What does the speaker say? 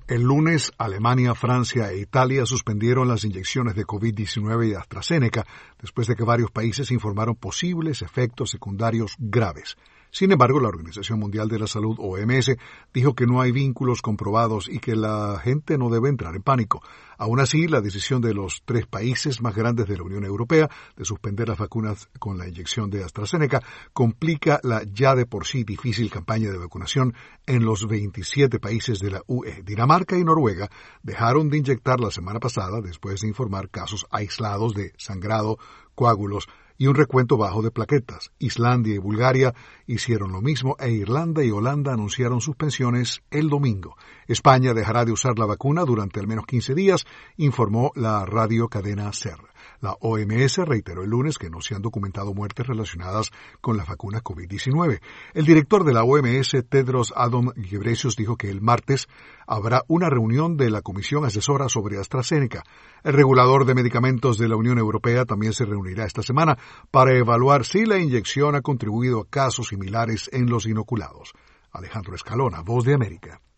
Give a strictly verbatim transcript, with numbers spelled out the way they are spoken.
El lunes, Alemania, Francia e Italia suspendieron las inyecciones de COVID diecinueve de AstraZeneca después de que varios países informaron posibles efectos secundarios graves. Sin embargo, la Organización Mundial de la Salud, O M S, dijo que no hay vínculos comprobados y que la gente no debe entrar en pánico. Aún así, la decisión de los tres países más grandes de la Unión Europea de suspender las vacunas con la inyección de AstraZeneca complica la ya de por sí difícil campaña de vacunación en los veintisiete países de la U E. Dinamarca y Noruega dejaron de inyectar la semana pasada después de informar casos aislados de sangrado, coágulos y un recuento bajo de plaquetas. Islandia y Bulgaria hicieron lo mismo e Irlanda y Holanda anunciaron suspensiones el domingo. España dejará de usar la vacuna durante al menos quince días, informó la radiocadena SER. La O M S reiteró el lunes que no se han documentado muertes relacionadas con las vacunas COVID diecinueve. El director de la O M S, Tedros Adhanom Ghebreyesus, dijo que el martes habrá una reunión de la Comisión Asesora sobre AstraZeneca. El regulador de medicamentos de la Unión Europea también se reunirá esta semana para evaluar si la inyección ha contribuido a casos similares en los inoculados. Alejandro Escalona, Voz de América.